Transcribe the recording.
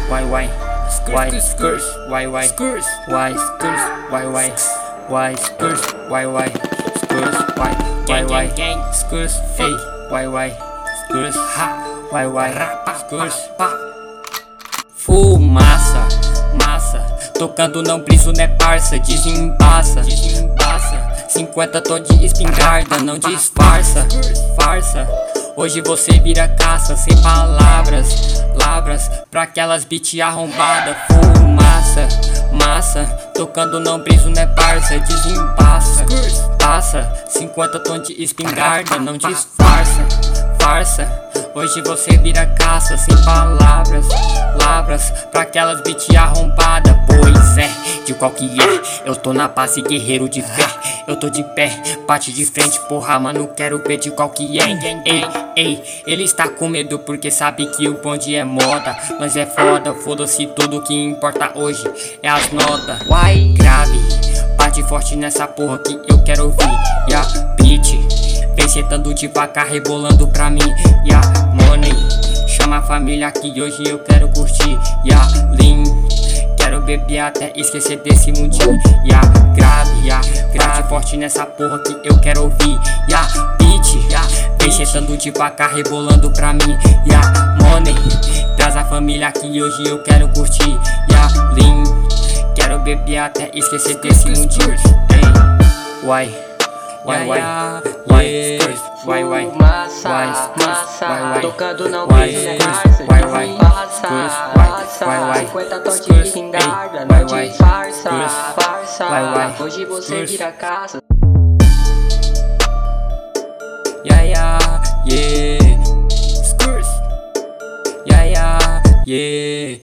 why, skurs, why, skurs, why, skurs, why, skurs, why, skurs, why, skurs, hey, why, skurs, ha, why, skurs, pa. Fumaça, massa, tocando não briso né parça, desembaça, 50 tô de espingarda, não disfarça, farsa. Hoje você vira caça, sem palavras, lavras, pra aquelas beat arrombada. Fumaça, massa, tocando não briso né parça, desembaça, passa, 50 tom de espingarda, não disfarça, farsa. Hoje você vira caça, sem palavras, lavras, pra aquelas beat arrombada. Pois é, de qual que é? Eu tô na base, guerreiro de fé. Eu tô de pé, bate de frente, porra, mano, quero ver de qual que é. Ei, ele está com medo porque sabe que o bonde é moda. Nós é foda, foda-se, tudo que importa hoje é as notas. Grave, bate forte nessa porra que eu quero ouvir. Beat, vem sentando devagar, rebolando pra mim. Money, chama a família que hoje eu quero curtir. Lean, quero beber até esquecer desse mundinho. Grave forte nessa porra que eu quero ouvir. Beat, vem sentando devagar, rebolando pra mim. Money, traz a família que hoje eu quero curtir. Lean, quero beber até esquecer desse mundinho. Why, massa, tocando não briso né parça, passa, 50 tons de espingarda, não disfarça, farsa. Hoje você vira caça. Yeah.